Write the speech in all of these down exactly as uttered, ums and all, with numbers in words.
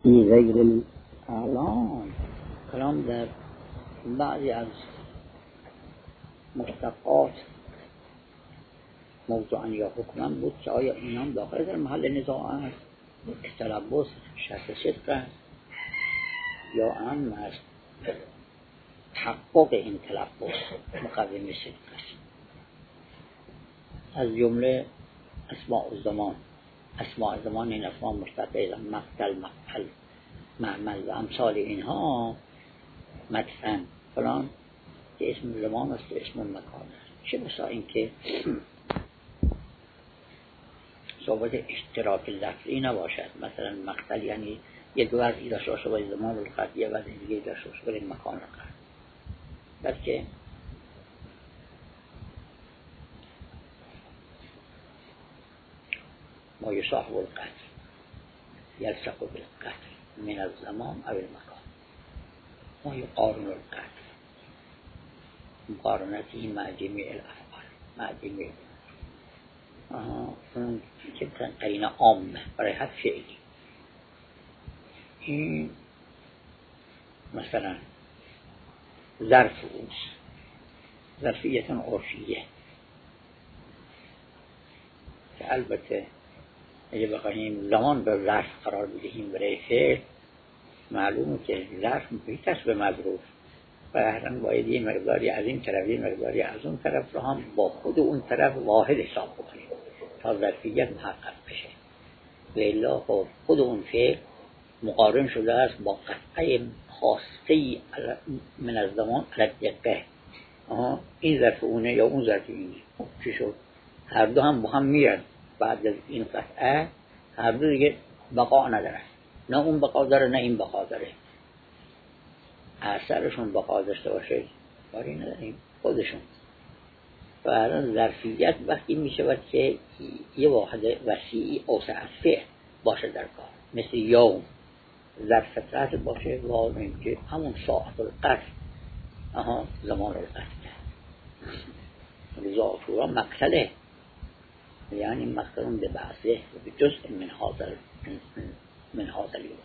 این غیر الان کلام در بعضی از مشتقات موضوعا یا حکما بود که آیا اینام داخل در محل نزاع است که تلبس شرط صدق است یا هم از تحقق این تلبس مقوم صدق است. از جمله اسماء الزمان اسماء الزمان این اسماء مشتقه مقتل مقتل معمل و امثال اینها مدفن فلان که اسم زمان است و اسم مکان است. چه بسا این که صحبت اشتراک لفظی نباشد، مثلا مقتل یعنی یک وضعی داشته باشه باید زمان رو قطع یه وضع دیگه داشته باشه باید مکان رو قطع، بلکه ما یصاحب القتل یلصق بالقتل من الزمان او المکان، ما یقارن القتل مقارنتی مع جمیع الافعال مع جمیع اون که قرینه عامه برای هر فعلی. این مثلا ظرف اوست، ظرفیت عرفیه که البته اگه بخواهیم زمان به ظرف قرار بدهیم برای فعل، معلومه که ظرف محیط است به مظروف و هران باید یه مقداری از این طرف یه مقداری از اون طرف رو هم با خود اون طرف واحد حساب بکنیم تا ظرفیت محقق بشه. و الا خود اون فعل مقارن شده است با قطعه خاصه من از زمان علت دقه، این ظرف اونه یا اون ظرف اینه. چی شد؟ هر دو هم با هم میرن بعد از این قطعه، هر دو دیگه بقا نداره، نه اون بقا داره نه این بقا داره. اثرشون بقا داشته باشه کاری نداریم خودشون. و الان ظرفیت وقتی میشه که یه واحد وسیعی اوسع از فعل باشه در کار، مثل یوم ظرف قتل باشه و که همون ساعت القتل اها زمان القتل رضا شورا مقتله، یعنی مقتلون به بعضه و به جزء من حاضر من حاضر یوم.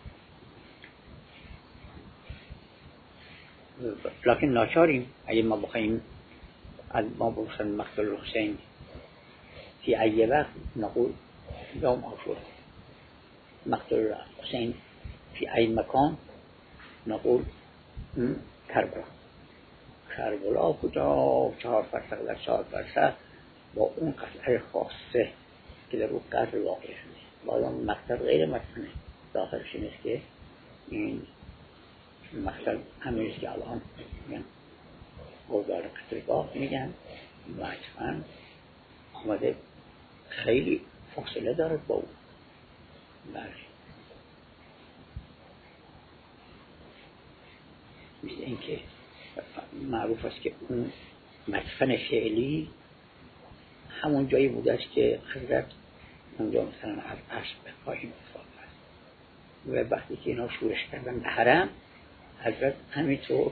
لکن ناچاریم اگه ما بخوایم از ما بخوایم مقتل حسین فی ای وقت نقول یوم عاشورا، مقتل حسین فی ای مکان نقول کربلا. کربلا کجا؟ چهار فرسخ در چهار فرسخ با اون قطعه خاصه که در اون قتل واقع شده. بعضا مقتل غیر مدفنه داخلش نیست که این مقتل همیشه که الان میگن گردار قتلگاه میگن مدفن آمده خیلی فاصله داره با اون. بله مثل این که معروف است که اون مدفن فعلی همون جایی بوده است که حضرت اونجا مثلا از عرش به پایین افتاده و وقتی که اینا شورش کردن به حرم، حضرت همینطور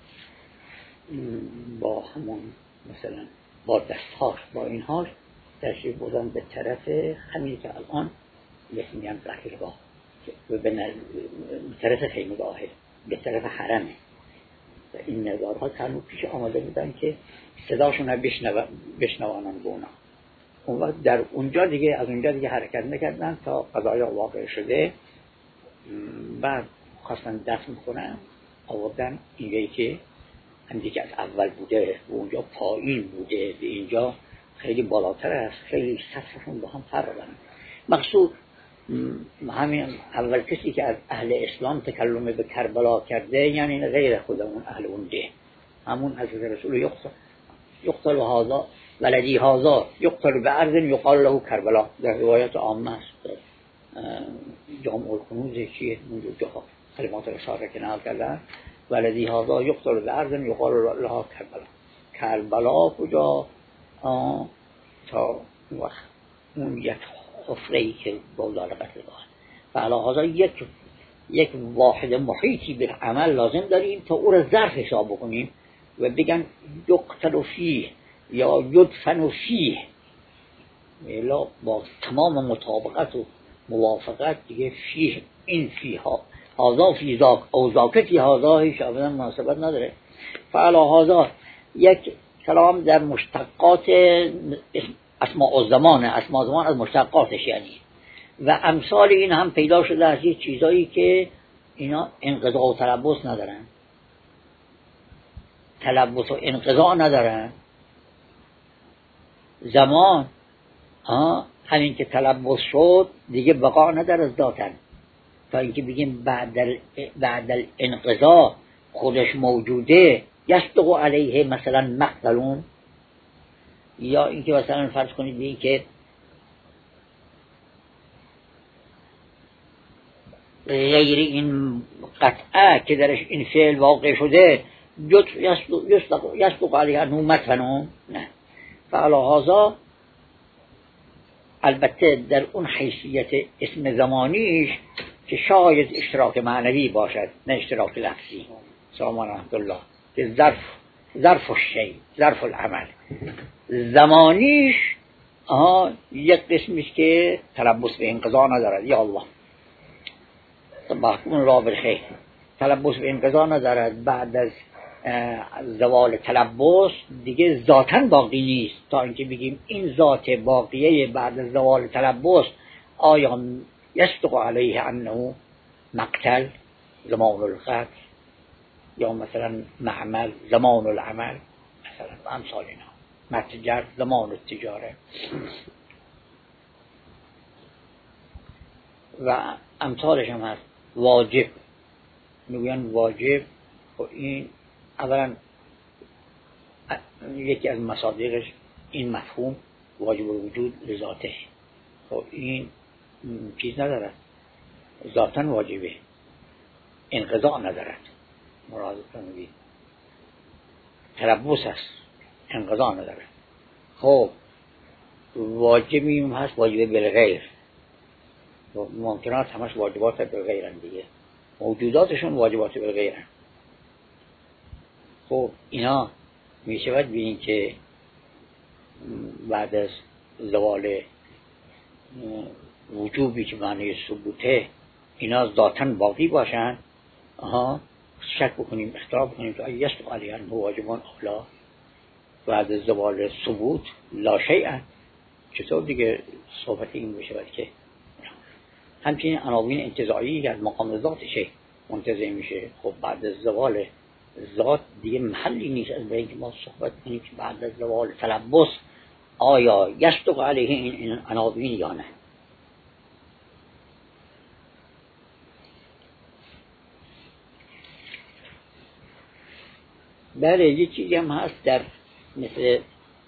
با همون مثلا با دستهاش با اینهاش تشریف بردن به طرف همینی که الان بهش میگن قتلگاه و به طرف خیمه‌گاهه به طرف حرمه و این نظارها هنوز پیش آمده بودن که صداشون رو بشنوانن به اونا. اون وقت در اونجا دیگه از اونجا دیگه حرکت نکردن تا قضای واقع شده. بعد خواستن دفن کنن آوردن اینجایی که همینی که از اول بوده و اونجا پایین بوده به اینجا خیلی بالاتر است، خیلی سطحشون با هم فرق دارن. مقصود همین اول کسی که از اهل اسلام تکلم به کربلا کرده یعنی غیر خودمون اهل اون ده، همون حضرت رسول یقتل یقتل هذا ولدی هذا یقتل بعرض یقال له کربلا، در روایت عامه است جامع الکنوز چیه اون جاها کلمات اشاره که نقل کردن ولدی هذا یقتل بعرض یقال له کربلا. کربلا کجا؟ تا وقت اون یک حفره‌ای که بولار قتلگاه و علاوه یک یک واحد محیطی به عمل لازم داریم تا او را ظرف حساب بکنیم و بگن یقتل فیه یا یدفن فیه، الا با تمام مطابقت و موافقت دیگه فیه این فیه ها هذا فی ذاک او ذاک فی هذا هیچ ابدا مناسبت نداره. فعلا هذا یک کلام در مشتقات اسماء الزمان، اسماء الزمان از مشتقاتش یعنی، و امثال این هم پیدا شده از یک چیزایی که اینا انقضا و تلبس ندارن، تلبس و انقضا ندارن. زمان ها همین که تلبس شد دیگه بقا نداره ذاتن، تا اینکه بگیم بعد ال... بعد الانقضا خودش موجوده یصدق علیه مثلا مقتلون، یا اینکه مثلا فرض کنید بگید که غیر این قطعه که درش این فعل واقع شده یصدق علیه انه مدفنون، نه. فعلا هذا البته در اون حیثیت اسم زمانیش که شاید اشتراک معنوی باشد نه اشتراک لفظی، سلام رحمت الله، که ظرف ظرف الشیء ظرف العمل، زمانیش آها یک قسمیش که تلبس به انقضا ندارد. یا الله صبحكم الله بالخیر. تلبس به انقضا ندارد، بعد از زوال تلبس دیگه ذاتاً باقی نیست، تا اینکه بگیم این ذات باقیه بعد از زوال تلبس آیا یصدق علیه انه مقتل زمان القتل، یا مثلا معمل زمان العمل مثلا و امثال اینا، متجر زمان التجاره و امثالش هم هست. واجب میگن واجب، و این اولا یکی از مصادیقش این مفهوم واجب الوجود لذاته، خب این چیز ندارد، ذاتاً واجبه، انقضا ندارد، مراد کنید تلبس است، انقضا ندارد. خب واجبی هم هست واجب بالغیر، ممکنات همش واجبات بالغیر هم دیگه، موجوداتشون واجبات بالغیر هم. خب اینا می شود ببینید که بعد از زوال وجوبی که معنی ثبوته اینا ذاتاً باقی باشن، آها شک بکنیم اختلاف بکنیم که آیا یصدق علیه انه واجبان اولا بعد از زوال ثبوت لا شیئا، چطور دیگه صحبت این بشود که همچنین عناوین انتزاعی که از مقام ذاتشه منتزع میشه. خب بعد از زوال ذات دیگه محلی نیست از برای که ما صحبت کنیم که بعد از زوال تلبس آیا یصدق علیه این عناوین یا نه. بله یه چیزی هم هست در مثل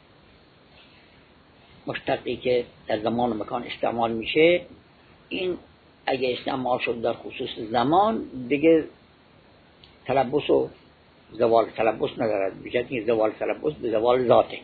مشتقی که در زمان و مکان استعمال میشه، این اگه استعمال شد در خصوص زمان دیگه تلبس و زوال تلبس ندارد، بجد این زوال تلبس به زوال ذاته.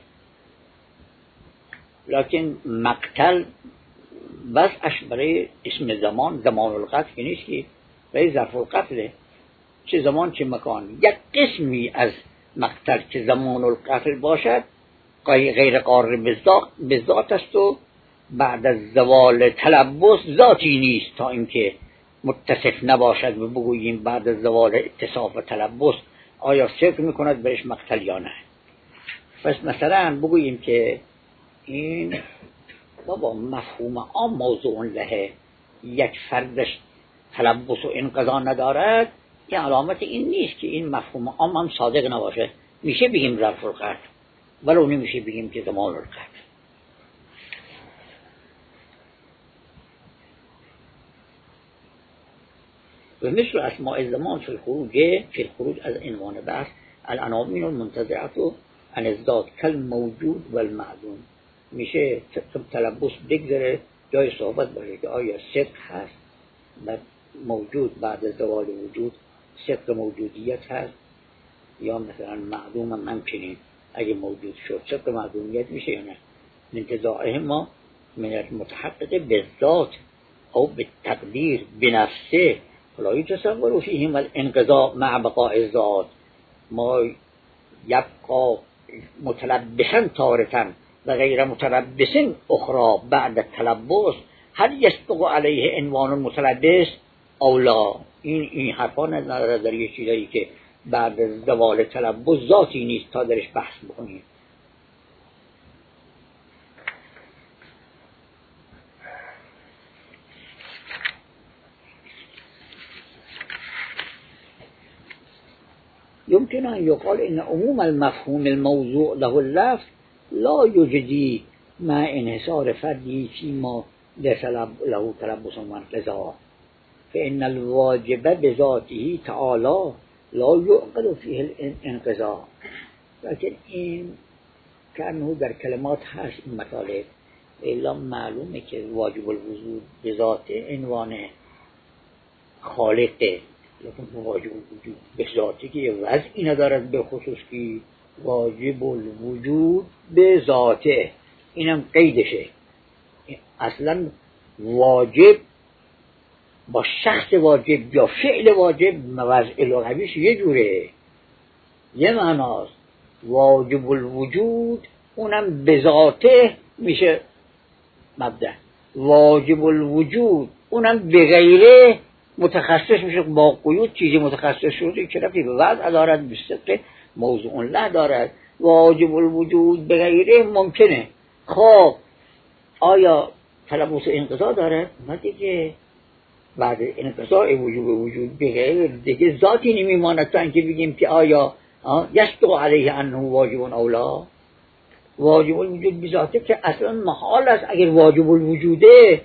لکن مقتل وضعش برای اسم زمان زمان القتل نیست که برای ظرف القتله، چه زمان چه مکان. یک قسمی از مقتل که زمان القتل باشد غیر قارب به ذات است و بعد از زوال تلبس ذاتی نیست، تا اینکه متصف نباشد و بگوییم بعد از زوال اتصاف و تلبس آیا صدق میکند برش مقتل یا نه. پس مثلا بگوییم که این بابا مفهوم عام موضوع لهه، یک فردش تلبس و انقضا ندارد، این علامت این نیست که این مفهوم عام هم صادق نباشه. میشه بگیم ظرف القتل ولو نمیشه بگیم که زمان القتل. و مثل اسماء الزمان فی الخروج فی الخروج از عنوان بحث العناوین المنتزعه عن الذات کالموجود والمعدوم، میشه تلبس بگذره جای صحبت باشه که آیا صدق هست و موجود بعد از زوال وجود صدق موجودیت هست، یا مثلا معدوم هم همچنین اگه موجود شد صدق معدومیت میشه یا نه. انتزاعه ما من المتحقق بالذات او بالتقدیر بنفسه لا يتصور فيهم الانقضاء مع بقاء الذات، ما يبقى متلبسا تارة و غیر متلبس اخرى بعد التلبس. هل يصدق عليه عنوان المتلبس؟ اولا این این حرفا نداره در یه چیزایی که بعد از زوال تلبس ذاتی نیست تا درش بحث بکنیم. يمكن أن يقال إن عموم المفهوم الموضوع له اللفظ لا يجدي مع انحصار فردي فيما ليس له تلبس وانقضاء، فإن الواجب بذاته تعالى لا يعقل فيه الانقضاء. لكن این کنه در کلمات هست این مطالب، الا معلومه که واجب الوجود بذاته عنوان خالقه، لیکن واجب الوجود به ذاتی که یه وضعی ندارد، به خصوص که واجب الوجود به ذاته اینم قیدشه. اصلا واجب با شخص واجب یا فعل واجب وضع لغویش یه جوره، یه معناست. واجب الوجود اونم به ذاته میشه مبدأ، واجب الوجود اونم به غیره متخصص میشه. با قیود چیزی متخصص شده که رفتی به وضع دارد، به صدق موضوع له دارد. واجب الوجود به غیره ممکنه. خب آیا تلبس انقضا دارد؟ نه دیگه. بعد انقضاء وجوب وجود به غیر دیگه ذاتی نمیماند تا اینکه بگیم که آیا یصدق علیه انه واجب اولا. واجب الوجود به ذاته که اصلا محال است. اگر واجب الوجوده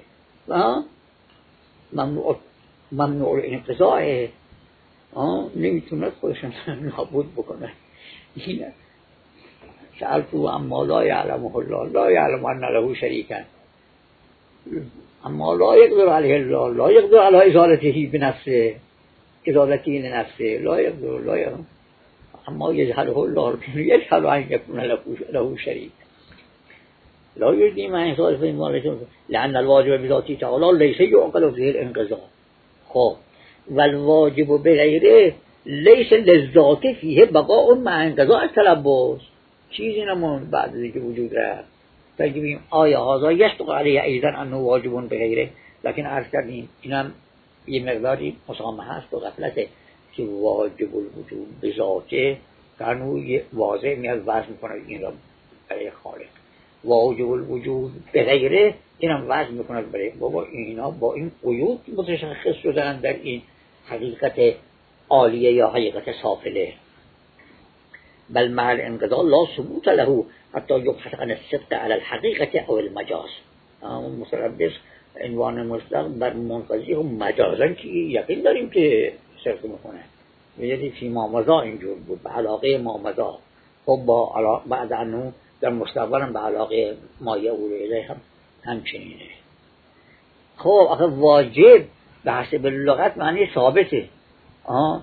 ممنوع ممنوع الانقضاء نمیتونه خودشون نابود بکنه. این سألتو اما لا یعلمه الله لا یعلم ان له شریکا اما لا یقدر علیه الله لا یقدر علی ازالته بنفسه ازالته لنفسه لا یقدر لا یقدر اما یجهله الله یجهل ان یکون له شریک لا یجدی من انصار فیمالشون لأن الواجب بذاتی تعالی لیس یعقل فیه الانقضاء. خب والواجب بغیره لیس للذات فیه بقاء مع انقضاء التلبس. چیزی نمون بعد از اینکه وجود رفت تا اینکه بگیم آیا هذا یصدق علیه ایضا انه واجب بغیره. لکن عرض کردیم اینم یه مقداری مسامحه است و غفلته که واجب الوجود به ذاته کنو واضح میاد وضع میکنه این را برای خالق. واجب الوجود به غیره اینم وضع میکنه برای بابا اینا با این قیود متشخص شدن در این حقیقت عالیه یا حقیقت سافله. بل مع الانقضاء لا ثبوت له حتی یبحث عن الصدق على الحقیقت او المجاز. متربص عنوان مطلق بر منقضی و مجازا که یقین داریم که صدق میکنه. میگه فی ما مضا اینجور بود به علاقه ما مضا. خب با بعد عنو در مستقبلم به علاقه ما یعود الیه هم همچنینه. خب آخه واجب به حسب لغت معنی ثابته. آه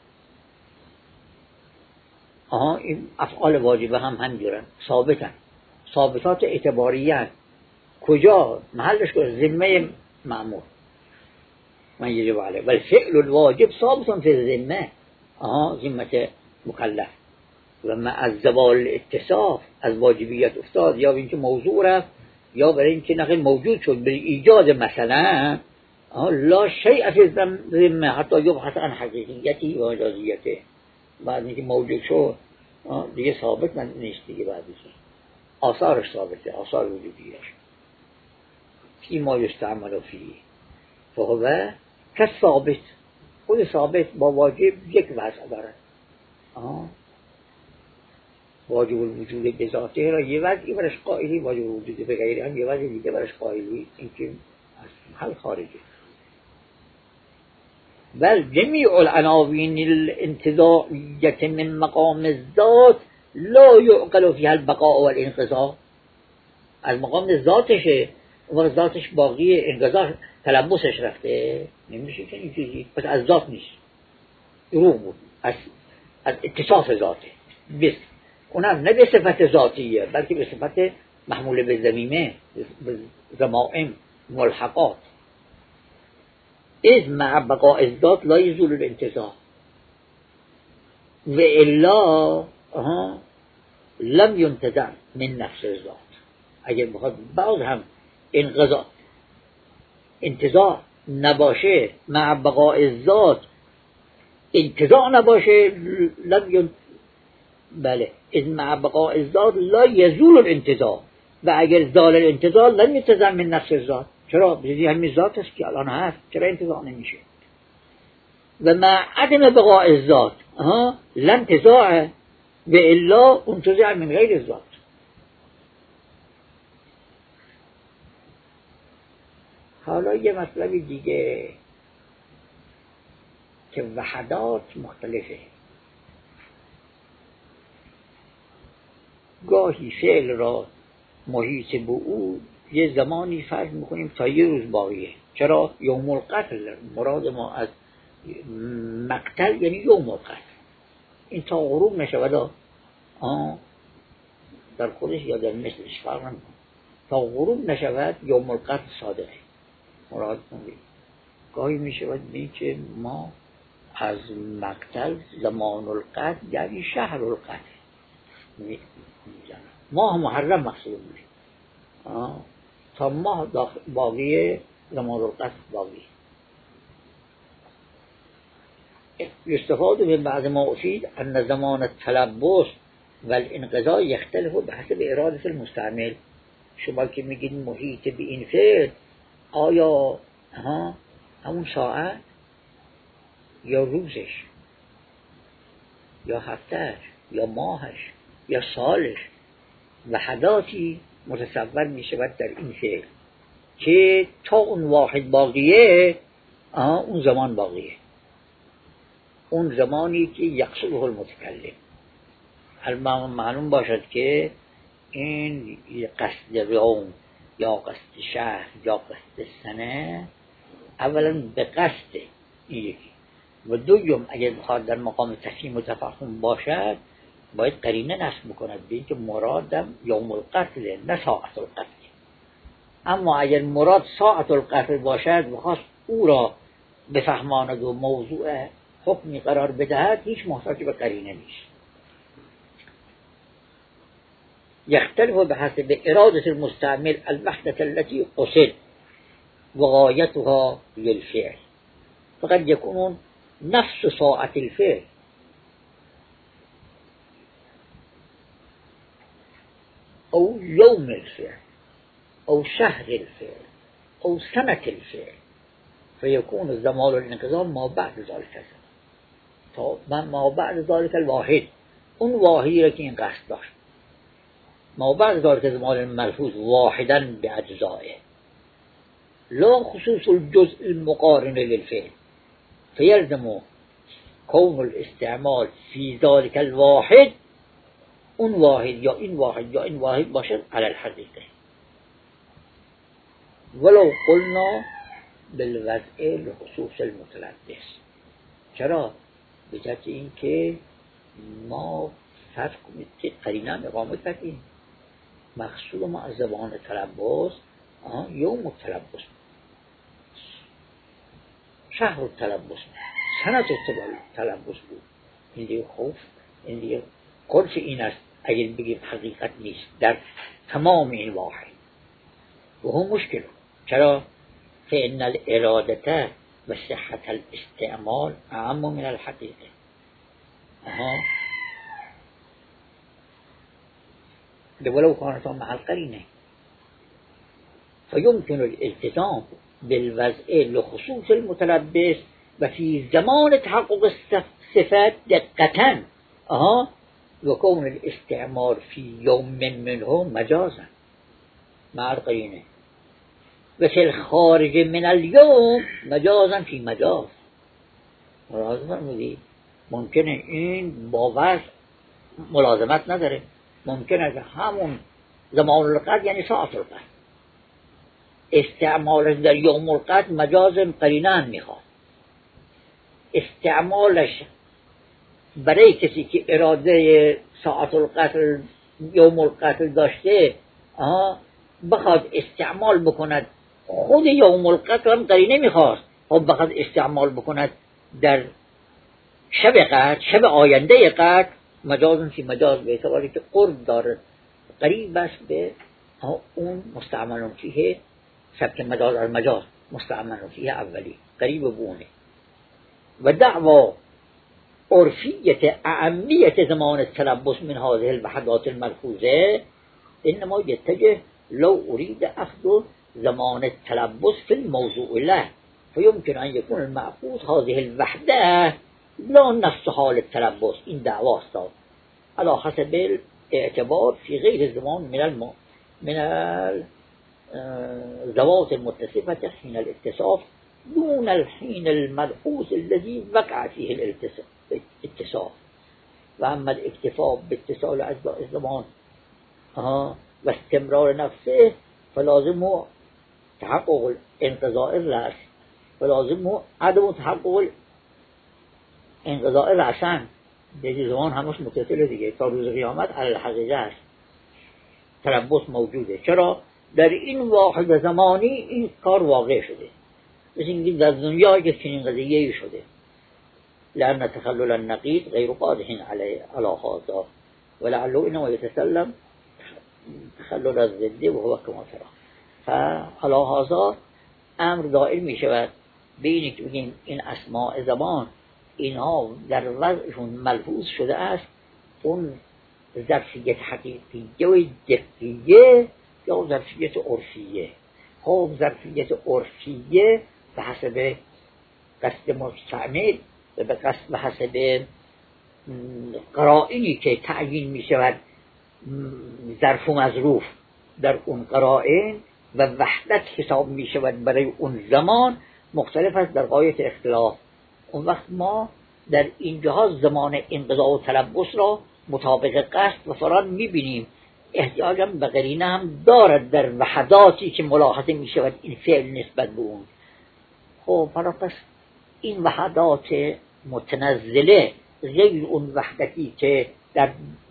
آها این افعال واجبه هم همینجورن، ثابتن، ثابتات اعتباریه. کجا محلش کجا؟ ذمه مأمور من یجب علیه ولی فعل الواجب ثابتن فی ذمه آها ذمه مکلف. و مع الزوال اتصاف از واجبیت افتاد یا اینکه موضوع رفت یا برای اینکه نقل موجود شد برای ایجاد مثلا لا شیء فی ذمه حتی یبحث عن حقیقیتی و مجازیته. بعد اینکه موجود شد دیگه ثابت نیست دیگه. بعدش آثارش ثابته، آثار وجودیش فی ما یستعمل فی فهو که ثابت. خود ثابت با واجب یک وضع دارد. واجب الوجود به ذاته را یه وضعی برش قائلی، واجب الوجود به غیره هم یه وضعی دیگه برش قائلی. این که از حل خارجه. بل جمیع العناوین الانتزاعیت من مقام الذات لا یعقل فیها البقاء والانقضاء. از مقام ذاتشه و ذاتش باقی، انقضاء تلبسش رفته، نمیشه که این چیزی پس از ذات نیست، دروغ بود، از از اتصاف ذاته. بس اونم نه به صفت ذاتیه بلکه به صفت محمول به ضمیمه، به ضمائم ملحقات. از مع بقاء الذات لا یزول الانتزاع و الا لم ينتزع من نفس الذات. اگر بخواد بعض هم انقضاء انتزاع نباشه، مع بقاء ذات انتزاع نباشه، لم ین... بله از مع بقاء ذات لا یزول الانتزاع، و اگر زال الانتزاع لم یتزع من نفس ذات. چرا؟ بزیدی همین ذات است که الان هست، چرا انتزاع نمیشه؟ و مع عدم بقاء ذات ها لا انتزاع، و الا انتزع من غیر ذات. حالا یه مطلب دیگه که وحدات مختلفه. گاهی فعل را محیط به او یه زمانی فرض میکنیم تا یه روز باقیه. چرا؟ یوم القتل مراد ما از مقتل یعنی یوم القتل، این تا غروب نشود آه در خودش یا در مثلش فرق نمیکنه، تا غروب نشود یوم القتل صادقه مراد کنید. گاهی میشود بین که ما از مقتل زمان القتل یعنی شهر القتل ماه محرم محسوب میشه تا ماه باقی زمان القتل باقی. استفاده من بعد ما افید ان زمان التلبس و الانقضاء یختلف بحسب اراده المستعمل. شما که میگید محیط به این فعل، آیا ها همون ساعت یا روزش یا هفتهش یا ماهش یا سالش وحداتی متصور می شود در این فعل که تا اون واحد باقیه اون زمان باقیه، اون زمانی که یقصده المتکلم. معلوم باشد که این قصد یوم یا قصد شهر یا قصد سنه اولا به قصد این یکی، و دوم اگر بخواد در مقام تفهیم و تفاهم باشد باید قرینه نصب بکند به این که مرادم یوم القتل نه ساعت القتل. اما اگر مراد ساعت القتل باشد و خواست او را بفهماند و موضوع حکمی قرار بدهد هیچ محتاج به قرینه نیست. یختلف بحسب اراده المستعمل الوحدة التي قصد وغایتها للفعل، فقد يكون نفس ساعة الفعل او يوم الفعل او شهر الفعل او سنة الفعل، فيكون زمان الانقضاء ما بعد ذلك تا ما بعد ذلك الواحد، اون واحدی را که این قصد داشت، ما بعد ذلك زمان الملحوظ واحدا باجزائه لا خصوص الجزء المقارن للفعل، فيلزم كون الاستعمال في ذلك الواحد اون واحد یا این واحد یا این واحد باشد على الحقیقه، ولو قلنا بالوضع لخصوص المتلبس. چرا؟ به جهت این که ما فرض کنید که قرینه اقامه کردیم مقصود ما از زبان تلبس یوم التلبس، شهر التلبس، سنت التلبس بود. این دیگه خوف، این دیگه قرص این است اگر بگیم حقیقت نیست در تمام این واحد و هم مشکل. چرا؟ فإن الارادة و صحت الاستعمال اعم من الحقیقه. اها ولو كانت مع القرينه فيمكن الالتزام بالوضع لخصوص المتلبس و في زمان تحقق الصفات دقة اها وكون الاستعمال في يوم منه مجازا مع القرينه و في الخارج من اليوم مجازا في مجاز. مراد فرمودی ممکنه این با وضع ملازمت نداره، ممکنه که همون زمان القتل یعنی ساعت القتل استعمالش در یوم القتل مجاز قرینه هم میخواد، استعمالش برای کسی که اراده ساعت القتل یوم القتل داشته آها بخواد استعمال بکند خود یوم القتل هم قرینه میخواست، خب بخواد استعمال بکند در شب قتل شب آینده قتل مجازن فی مجاز به اعتباری که قرب دارد قریب است به اون مستعملون فیه سبک مجاز از مجاز. مستعمل فیه اولی قریب بونه و دعوا عرفیت اهمیت زمان التلبس من هذه الوحدات الملحوظه انما يتجه لو اريد اخذ زمان التلبس في الموضوع له فيمكن ان يكون المأخوذ هذه الوحده لا نفس حال التلبس. این دعواست على حسب الاعتبار في غير الزمان من الم... من الزوات المتصفة حين الاتصاف دون الحين الملحوظ الذي وقع فيه الاتصاف. وأما الاكتفاء باتصال أجزاء الزمان واستمرار نفسه فلازم تحقق انقضاء الرأس فلازم عدم تحقق انقضاء رأسن. دیگه زمان همش متصل دیگه تا روز قیامت علی الحقیقه است. تلبس موجوده. چرا؟ در این واحد زمانی این کار واقع شده. مثل اینکه در دنیا که چنین قضیه‌ای شده. لأن تخلل النقيض غير قادح على على هذا ولعله انما يتسلم تخلل الضد وهو كما ترى. فعلى هذا امر دائر می شود ببینید که بگیم این اسماء زمان اینها در وضعشون ملحوظ شده است اون ظرفیت حقیقیه و دقیقیه یا ظرفیت عرفیه. خب ظرفیت عرفیه به حسب قصد مستعمل و به قصد به حسب قرائنی که تعیین می شود ظرف و مظروف در اون قرائن و وحدت حساب می شود برای اون زمان مختلف است در غایت اختلاف. اون وقت ما در اینجاها زمان انقضاء و تلبس را مطابق قصد و فران میبینیم. احتیاج هم به قرینه هم دارد در وحداتی که ملاحظه میشود این فعل نسبت به اون. خب پس این وحدات متنزله غیر اون وحدتی که در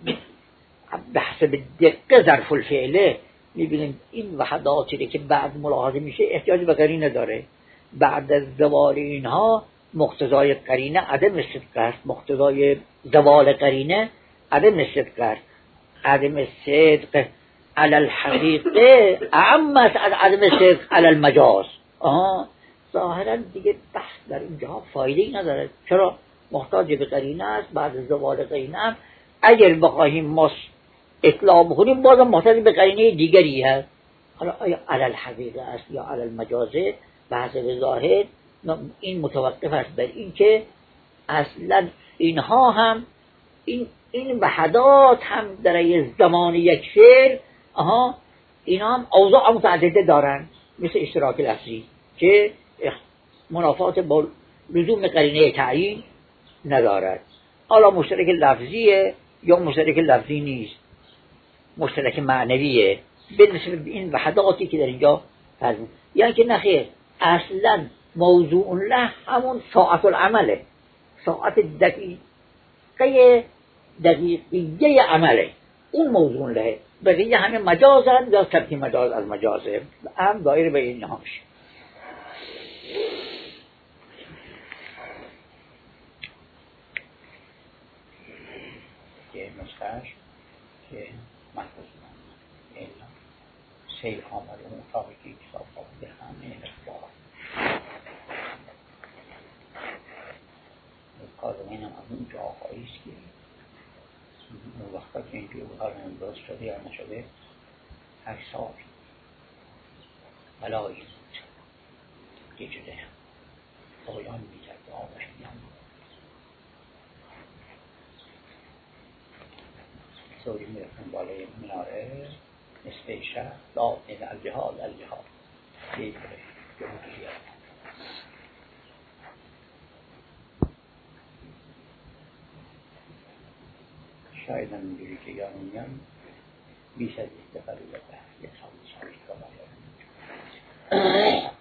به حسب دقیق ظرف الفعله میبینیم این وحداتی که بعد ملاحظه میشه احتیاج به قرینه داره. بعد از زوال اینها مقتضای قرینه عدم صدق است. مقتضای زوال قرینه عدم صدق است. عدم صدق علی الحقیقه اعم است از عدم صدق علی المجاز. آها ظاهرا دیگه بحث در اینجا فایده‌ای نداره. چرا؟ محتاج به قرینه است. بعد از زوال قرینه اگر بخواهیم ما اطلاع بکنیم بازم محتاج به قرینه دیگری هست. حالا آیا علی الحقیقه است یا علی المجازه؟ به حسب ظاهر این متوقف است بر این که اصلا اینها هم این این وحدات هم در زمان یک فعل آها اینا هم اوضاع متعدده دارن مثل اشتراک لفظی که منافات با لزوم قرینه تعیین ندارد. حالا مشترک لفظیه یا مشترک لفظی نیست، مشترک معنویه بالنسبه به این وحداتی که در اینجا هست. یعنی که نخیر اصلا موضوع له همون ساعت العمله، ساعت دقیقه دقیقیه عمله، اون موضوع له. بقیه همه مجازن یا سبتی مجاز از مجازه هم دایر به این ها میشه. که نسخهش که محفوظ من سیل آمده مطابقی کتاب آمده همه اخبار کارمین هم از اون جاهایی است که اون وقتا که اینجور کارمین درست شده یا نشده هر سال بلایی بود یه جده پایان میکرد و آبش میان سوری میرفتن بالای مناره نصفه شهر داد این الجهاد الجهاد دیگه جمهوریت شاید هم اینجوری که یا میگم بیش از استفاده بده یک سال سالی که باید